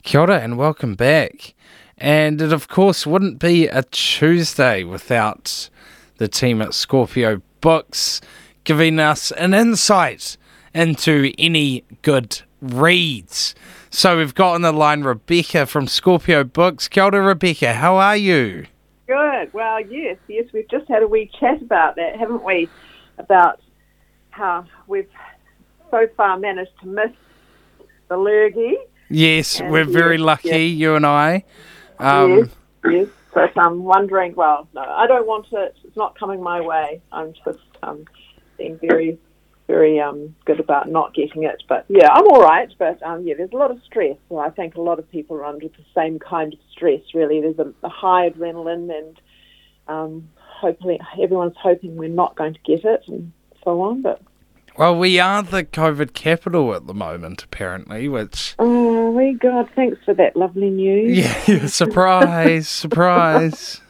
Kia ora and welcome back. And it, of course, wouldn't be a Tuesday without the team at Scorpio Books giving us an insight into any good reads. So we've got on the line Rebecca from Scorpio Books. Kia ora, Rebecca. How are you? Good. Well, yes, we've just had a wee chat about that, haven't we? About how we've so far managed to miss the lurgy. Yes, And we're very lucky, you and I. Yes. But I'm wondering, well, no, I don't want it. It's not coming my way. I'm just being very, very good about not getting it. But, yeah, I'm all right. But, there's a lot of stress. So I think a lot of people are under the same kind of stress, really. There's a high adrenaline and hopefully everyone's hoping we're not going to get it and so on. But well, we are the COVID capital at the moment, apparently, which... Oh, my God, thanks for that lovely news. Yeah, surprise.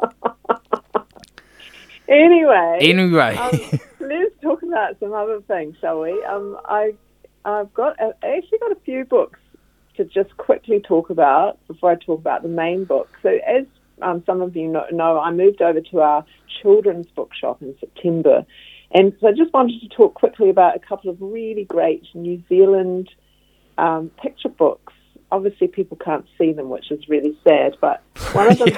Anyway. Let's talk about some other things, shall we? I've actually got a few books to just quickly talk about before I talk about the main book. So as some of you know, I moved over to our children's bookshop in September. And so I just wanted to talk quickly about a couple of really great New Zealand picture books. Obviously, people can't see them, which is really sad. But one of them's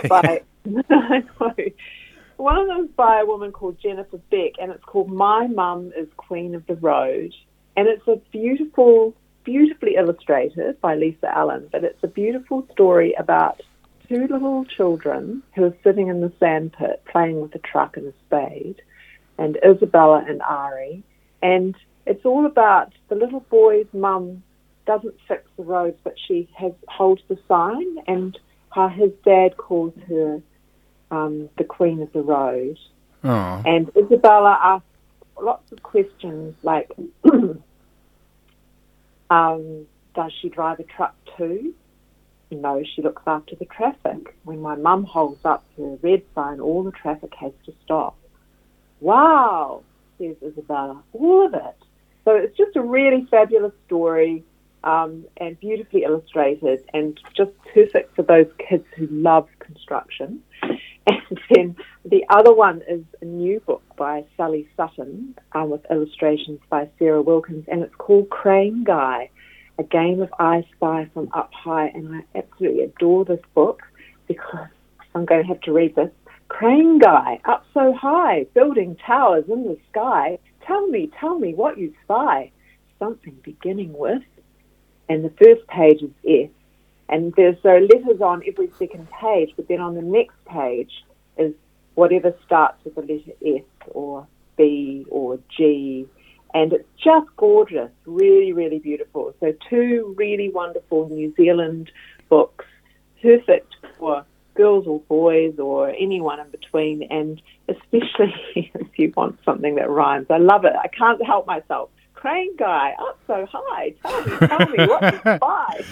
one of them's by a woman called Jennifer Beck, and it's called My Mum is Queen of the Road. And it's a beautifully illustrated by Lisa Allen. But it's a beautiful story about two little children who are sitting in the sandpit playing with a truck and a spade. And Isabella and Ari, and it's all about the little boy's mum doesn't fix the roads, but she holds the sign, and how his dad calls her the Queen of the Road. Oh. And Isabella asks lots of questions like, does she drive a truck too? No, she looks after the traffic. When my mum holds up her red sign, all the traffic has to stop. Wow, says Isabella, all of it. So it's just a really fabulous story and beautifully illustrated and just perfect for those kids who love construction. And then the other one is a new book by Sally Sutton with illustrations by Sarah Wilkins, and it's called Crane Guy, a game of I Spy from Up High. And I absolutely adore this book because I'm going to have to read this. Crane Guy, up so high, building towers in the sky. Tell me what you spy. Something beginning with. And the first page is S. And there's letters on every second page, but then on the next page is whatever starts with the letter S or B or G. And it's just gorgeous, really, really beautiful. So two really wonderful New Zealand books, perfect for girls or boys or anyone in between, and especially if you want something that rhymes. I love it. I can't help myself. Crane Guy, up so high. Tell me what you spy.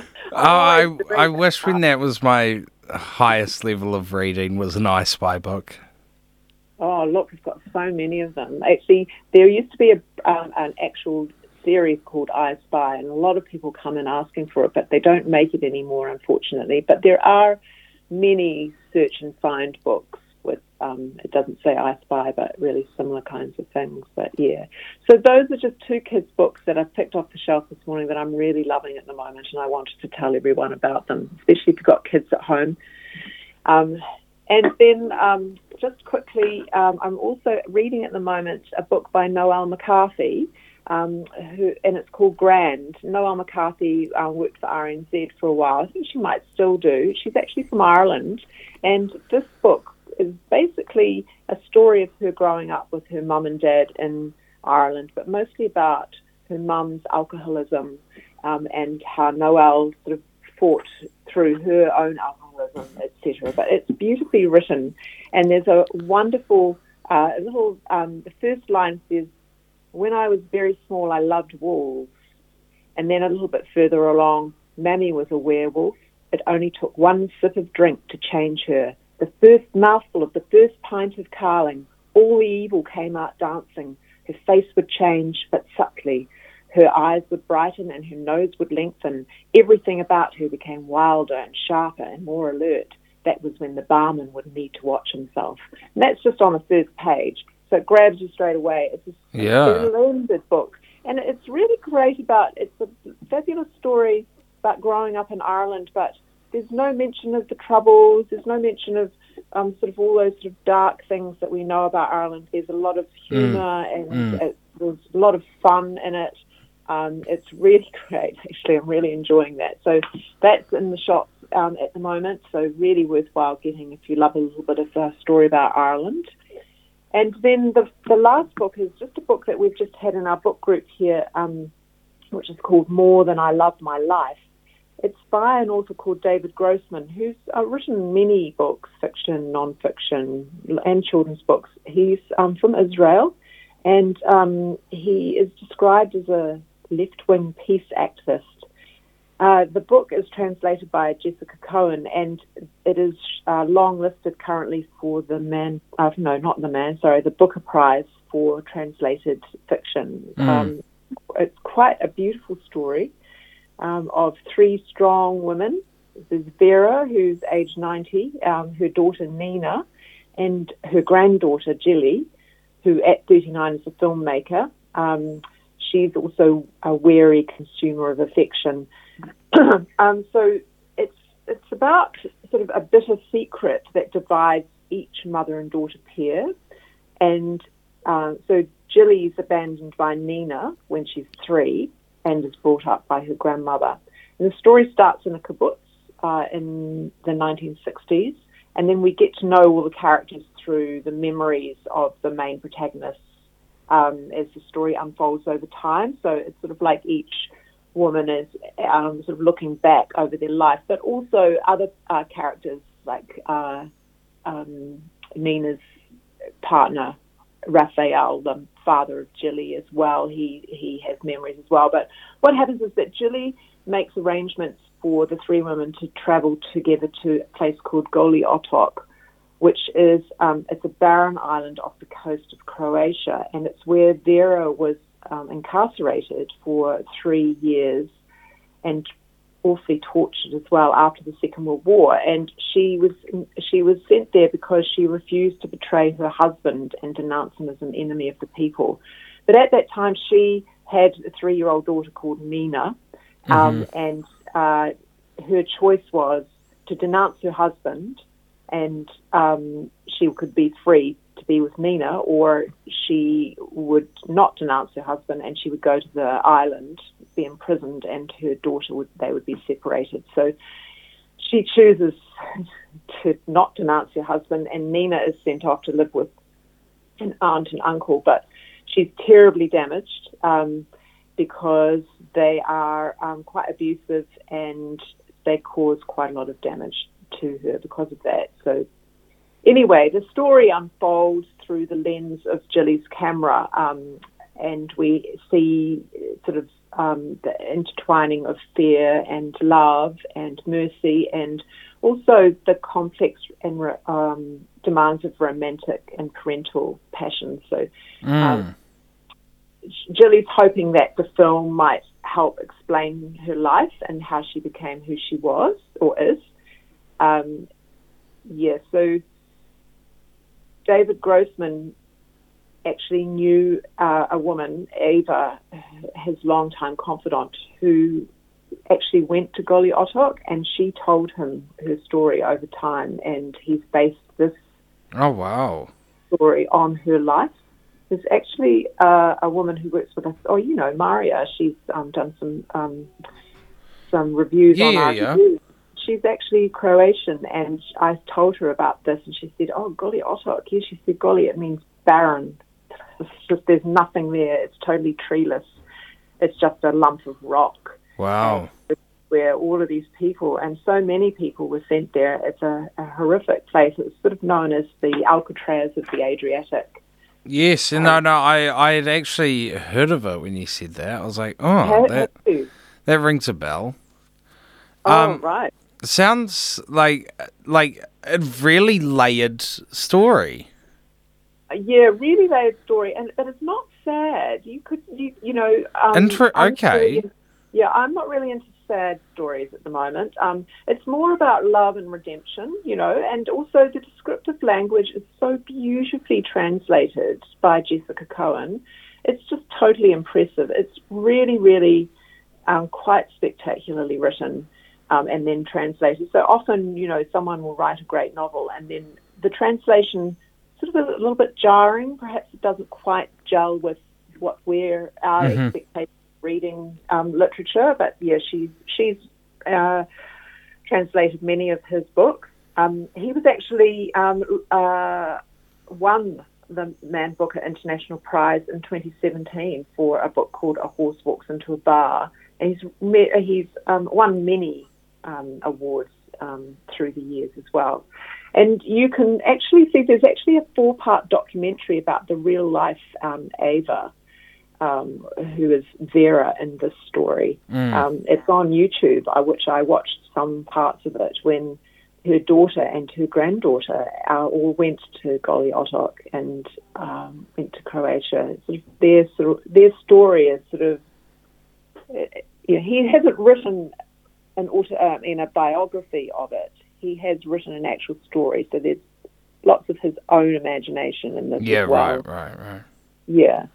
I wish when that was my highest level of reading was an I Spy book. Oh, look, we've got so many of them. Actually, there used to be an actual series called I Spy, and a lot of people come in asking for it, but they don't make it anymore, unfortunately. But there are many search and find books with, it doesn't say I Spy, but really similar kinds of things. But yeah, so those are just two kids' books that I've picked off the shelf this morning that I'm really loving at the moment, and I wanted to tell everyone about them, especially if you've got kids at home. And then just quickly, I'm also reading at the moment a book by Noelle McCarthy, and it's called Grand. Noelle McCarthy worked for RNZ for a while. I think she might still do. She's actually from Ireland, and this book is basically a story of her growing up with her mum and dad in Ireland, but mostly about her mum's alcoholism and how Noelle sort of fought through her own alcoholism, etc. But it's beautifully written, and there's a wonderful the first line says, "When I was very small, I loved wolves." And then a little bit further along, "Mammy was a werewolf. It only took one sip of drink to change her. The first mouthful of the first pint of carling, all the evil came out dancing. Her face would change, but subtly. her eyes would brighten and her nose would lengthen. Everything about her became wilder and sharper and more alert. That was when the barman would need to watch himself. And that's just on the first page. So it grabs you straight away. It's a splendid book. And it's really great it's a fabulous story about growing up in Ireland, but there's no mention of the Troubles. There's no mention of sort of all those sort of dark things that we know about Ireland. There's a lot of humour and there's a lot of fun in it. It's really great, actually. I'm really enjoying that. So that's in the shops at the moment, so really worthwhile getting if you love a little bit of a story about Ireland. And then the last book is just a book that we've just had in our book group here, which is called More Than I Love My Life. It's by an author called David Grossman, who's written many books, fiction, non-fiction, and children's books. He's from Israel, and he is described as a left-wing peace activist. The book is translated by Jessica Cohen, and it is long-listed currently for the Booker Prize for translated fiction. It's quite a beautiful story of three strong women. There's Vera, who's age 90, her daughter Nina, and her granddaughter Jilly, who at 39 is a filmmaker. She's also a wary consumer of affection. So it's about sort of a bitter secret that divides each mother and daughter pair. And so Jilly's abandoned by Nina when she's 3 and is brought up by her grandmother. And the story starts in a kibbutz in the 1960s, and then we get to know all the characters through the memories of the main protagonists as the story unfolds over time. So it's sort of like each woman is sort of looking back over their life, but also other characters like Nina's partner, Raphael, the father of Jilly as well. He has memories as well. But what happens is that Jilly makes arrangements for the three women to travel together to a place called Goli Otok, which is it's a barren island off the coast of Croatia, and it's where Vera was incarcerated for 3 years and awfully tortured as well after the Second World War. And she was sent there because she refused to betray her husband and denounce him as an enemy of the people. But at that time, she had a 3-year-old daughter called Nina, and her choice was to denounce her husband, and she could be free to be with Nina, or she would not denounce her husband and she would go to the island, be imprisoned, and her daughter would be separated. So she chooses to not denounce her husband, and Nina is sent off to live with an aunt and uncle, but she's terribly damaged because they are quite abusive and they cause quite a lot of damage to her because of that. So anyway, the story unfolds through the lens of Jilly's camera, and we see sort of the intertwining of fear and love and mercy, and also the complex and demands of romantic and parental passion. So Jilly's hoping that the film might help explain her life and how she became who she was or is. So David Grossman actually knew a woman, Ava, his longtime confidant, who actually went to Goli Otok, and she told him her story over time, and he's based this story on her life. There's actually a woman who works with us. Oh, you know, Maria. She's done some reviews on our reviews. She's actually Croatian, and I told her about this, and she said, "Oh, Goli Otok." Yeah, she said, "Goli, it means barren. It's just there's nothing there. It's totally treeless. It's just a lump of rock." Wow. Where all of these people, and so many people, were sent there. It's a horrific place. It's sort of known as the Alcatraz of the Adriatic. Yes, I had actually heard of it when you said that. I was like, oh, that rings a bell. Right. Sounds like a really layered story. Yeah, really layered story, but it's not sad. I'm okay. I'm not really into sad stories at the moment. It's more about love and redemption, and also the descriptive language is so beautifully translated by Jessica Cohen. It's just totally impressive. It's really, really quite spectacularly written and then translated. So often, someone will write a great novel and then the translation sort of a little bit jarring. Perhaps it doesn't quite gel with what our expectations of reading literature. But yeah, she's translated many of his books. He was actually won the Man Booker International Prize in 2017 for a book called A Horse Walks into a Bar. And he's won many awards through the years as well. And you can actually see there's actually a 4-part documentary about the real life Ava, who is Vera in this story. It's on YouTube, which I watched some parts of it when her daughter and her granddaughter all went to Goli Otok and went to Croatia. Their story is sort of. He hasn't written a biography of it. He has written an actual story, so there's lots of his own imagination in this as well. Right. Yeah.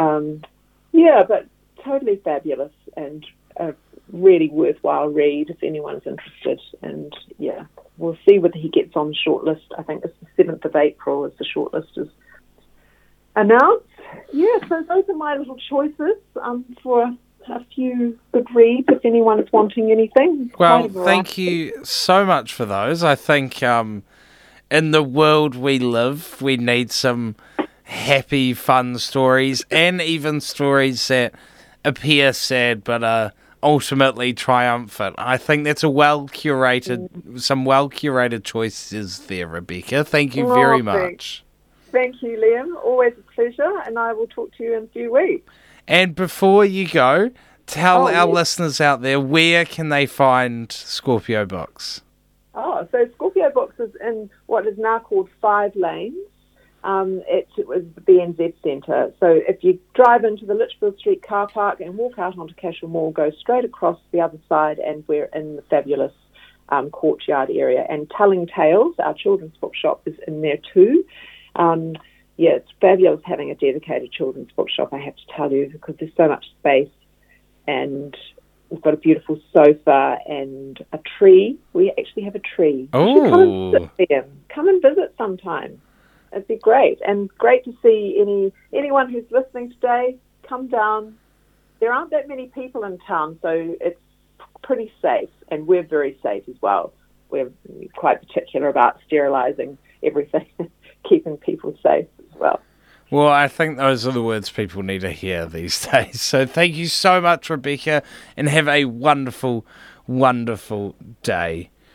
But totally fabulous and a really worthwhile read if anyone's interested. And, we'll see whether he gets on the shortlist. I think it's the 7th of April as the shortlist is announced. Yeah, so those are my little choices for a few good reads if anyone's wanting anything. Well, thank you so much for those. I think in the world we live, we need some happy, fun stories and even stories that appear sad but are ultimately triumphant. I think that's some well-curated choices there, Rebecca. Thank you very much. Thank you, Liam. Always a pleasure, and I will talk to you in a few weeks. And before you go, tell our listeners out there, where can they find Scorpio Books? So Scorpio Books is in what is now called 5 Lanes. It was the BNZ Centre. So if you drive into the Litchfield Street car park and walk out onto Cashel Mall, go straight across the other side, and we're in the fabulous courtyard area. And Telling Tales, our children's bookshop, is in there too. It's fabulous having a dedicated children's bookshop, I have to tell you, because there's so much space, and we've got a beautiful sofa and a tree. We actually have a tree. Oh, come and visit sometime. It'd be great, and great to see anyone who's listening today. Come down. There aren't that many people in town, so it's pretty safe, and we're very safe as well. We're quite particular about sterilising everything, keeping people safe as well. Well, I think those are the words people need to hear these days. So thank you so much, Rebecca, and have a wonderful, wonderful day.